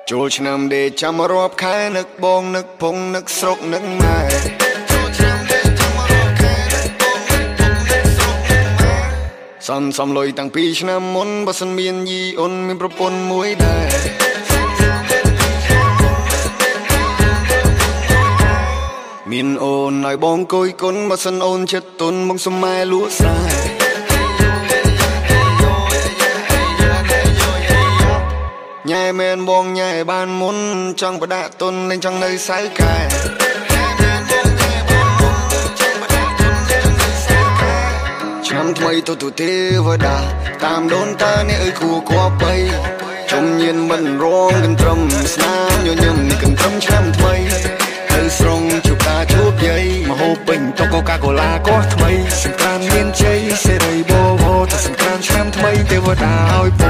ចូលឆ្នាំដេកចាំរាប់ខែនឹកបងនឹកពងនឹកស្រុកនឹកម៉ែសំលុយតាំងពីឆ្នាំមុនបើសិនមានយីអូនមានប្រពន្ធមួយដែរមានអូនឲ្យបងគយគុណបើសិនអូនចិត្តទុនមកសុំម៉ែលក់ស្រែញ៉ែមែនបងញ៉ែបានមុនចង់បដាក់ទុនលេងចង់នៅសៅកែឆ្នាំថ្មីទៅទេវតាតាមដូនតាអ្នកអើយគួគួបីជុំញៀនមិនរងកន្ទ្រឹមស្នាមញញឹមនេះកន្ទ្រឹមឆ្នាំថ្មីទៅស្រងជួបតាជួបយាយមហូបពេញតុកូកាកូឡាក៏ថ្មីសង្ក្រានមានជ័យសេរីបោទៅសង្ក្រានឆ្នាំថ្មីទេវតាឲ្យ